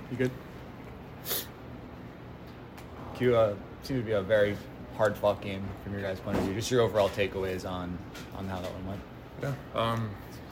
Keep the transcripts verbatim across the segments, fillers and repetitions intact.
You good? Q, uh, seemed to be a very hard-fought game from your guys' point of view. Just your overall takeaways on, on how that one went. Yeah. Um,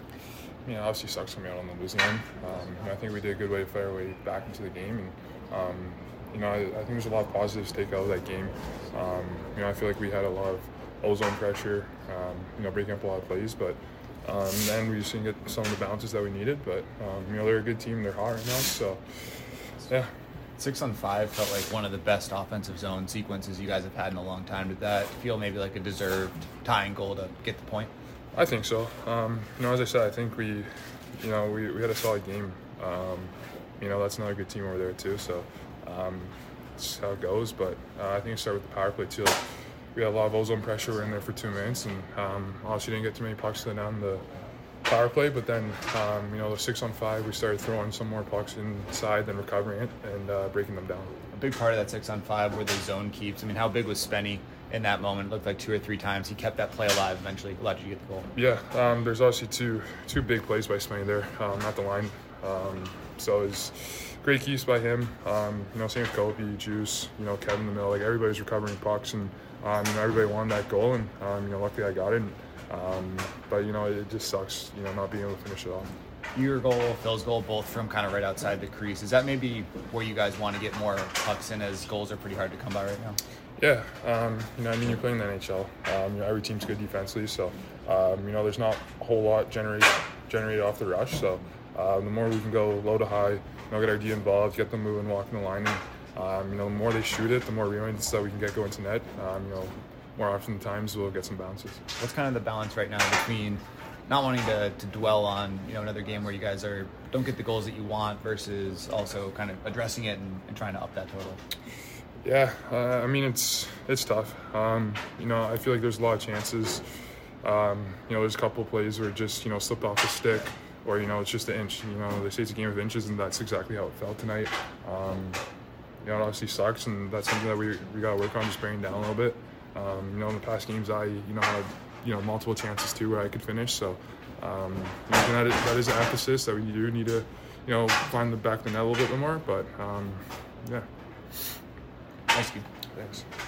I mean, it obviously sucks coming out on the losing end. Um, and I think we did a good way to fight our way back into the game. And, um, you know, I, I think there's a lot of positives to take out of that game. Um, you know, I feel like we had a lot of O-zone pressure, um, you know, breaking up a lot of plays. But um, then we just didn't get some of the bounces that we needed. But, um, you know, they're a good team. They're hot right now. So, yeah. Six on five felt like one of the best offensive zone sequences you guys have had in a long time. Did that feel maybe like a deserved tying goal to get the point? I think so. Um, you know, as I said, I think we, you know, we, we had a solid game. Um, you know, that's another good team over there too. So um, that's how it goes. But uh, I think it started with the power play too. Like, we had a lot of ozone pressure. We were in there for two minutes, and um, obviously didn't get too many pucks down the power play. But then, um, you know, the six on five, we started throwing some more pucks inside, then recovering it and uh, breaking them down. A big part of that six on five were the zone keeps. I mean, how big was Spenny in that moment? It looked like two or three times he kept that play alive. Eventually, allowed you to get the goal. Yeah, um, there's obviously two two big plays by Spenny there, um, at the line. Um, so it was great keeps by him. Um, you know, same with Kobe, Juice, you know, Kevin in the middle. Like everybody was recovering pucks, and um, you know, everybody wanted that goal, and um, you know, luckily I got it. And, um, but you know, it just sucks, you know, not being able to finish it off. Your goal, Phil's goal, both from kind of right outside the crease. Is that maybe where you guys want to get more pucks in, as goals are pretty hard to come by right now? Yeah, um, you know, I mean, you're playing in the N H L. Um, you know, every team's good defensively, so um, you know, there's not a whole lot generate, generated off the rush. So uh, the more we can go low to high, you know, get our D involved, get them moving, walking the line, and um, you know, the more they shoot it, the more rebounds that we can get going to net. Um, you know, more often than times we'll get some bounces. What's kind of the balance right now between not wanting to, to dwell on, you know, another game where you guys are don't get the goals that you want versus also kind of addressing it and, and trying to up that total? Yeah, uh, I mean, it's it's tough. Um, you know, I feel like there's a lot of chances. Um, you know, there's a couple of plays where it just, you know, slipped off the stick, or, you know, it's just an inch. You know, they say it's a game of inches, and that's exactly how it felt tonight. Um, you know, it obviously sucks, and that's something that we we got to work on, just bringing down a little bit. Um, you know, in the past games, I, you know, had, you know, multiple chances too where I could finish. So, um, you know, that, is, that is an emphasis that we do need to, you know, find the back of the net a little bit more. But, um, yeah. Thanks, you. Thanks.